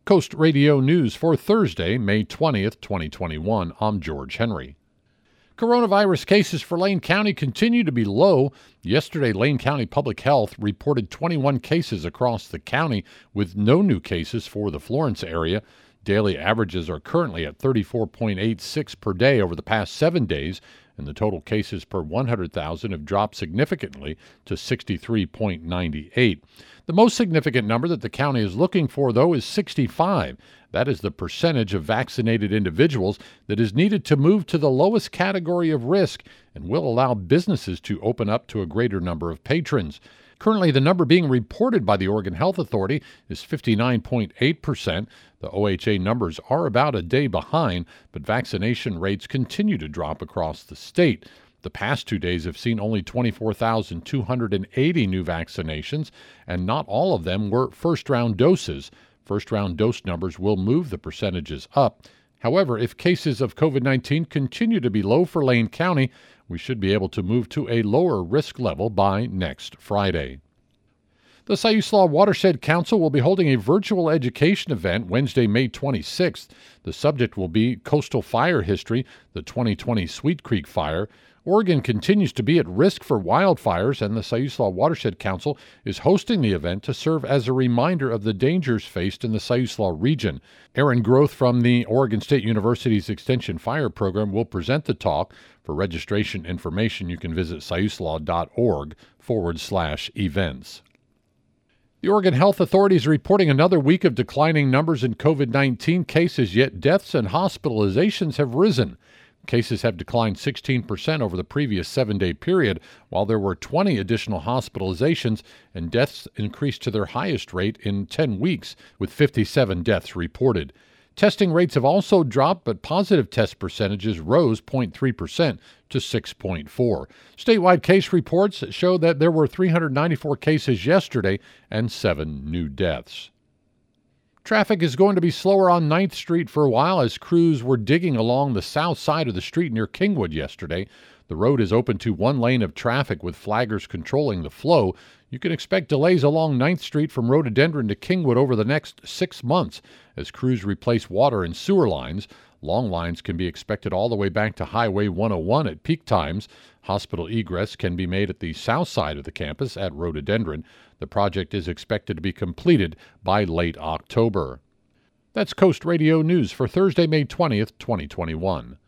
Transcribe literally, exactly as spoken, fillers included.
Coast Radio News for Thursday, May twentieth, twenty twenty-one. I'm George Henry. Coronavirus cases for Lane County continue to be low. Yesterday, Lane County Public Health reported twenty-one cases across the county, with no new cases for the Florence area. Daily averages are currently at thirty-four point eight six per day over the past seven days, and the total cases per one hundred thousand have dropped significantly to sixty-three point nine eight. The most significant number that the county is looking for, though, is sixty-five. That is the percentage of vaccinated individuals that is needed to move to the lowest category of risk and will allow businesses to open up to a greater number of patrons. Currently, the number being reported by the Oregon Health Authority is fifty-nine point eight percent. The O H A numbers are about a day behind, but vaccination rates continue to drop across the state. The past two days have seen only twenty-four thousand two hundred eighty new vaccinations, and not all of them were first-round doses. First-round dose numbers will move the percentages up. However, if cases of COVID nineteen continue to be low for Lane County, we should be able to move to a lower risk level by next Friday. The Siuslaw Watershed Council will be holding a virtual education event Wednesday, May twenty-sixth. The subject will be Coastal Fire History, the twenty twenty Sweet Creek Fire. Oregon continues to be at risk for wildfires, and the Siuslaw Watershed Council is hosting the event to serve as a reminder of the dangers faced in the Siuslaw region. Aaron Groth from the Oregon State University's Extension Fire Program will present the talk. For registration information, you can visit siuslaw.org forward slash events. The Oregon Health Authority is reporting another week of declining numbers in COVID nineteen cases, yet deaths and hospitalizations have risen. Cases have declined sixteen percent over the previous seven-day period, while there were twenty additional hospitalizations, and deaths increased to their highest rate in ten weeks, with fifty-seven deaths reported. Testing rates have also dropped, but positive test percentages rose zero point three percent to six point four. Statewide case reports show that there were three hundred ninety-four cases yesterday and seven new deaths. Traffic is going to be slower on ninth Street for a while as crews were digging along the south side of the street near Kingwood yesterday. The road is open to one lane of traffic with flaggers controlling the flow. You can expect delays along ninth Street from Rhododendron to Kingwood over the next six months as crews replace water and sewer lines. Long lines can be expected all the way back to Highway one oh one at peak times. Hospital egress can be made at the south side of the campus at Rhododendron. The project is expected to be completed by late October. That's Coast Radio News for Thursday, May twentieth, twenty twenty-one.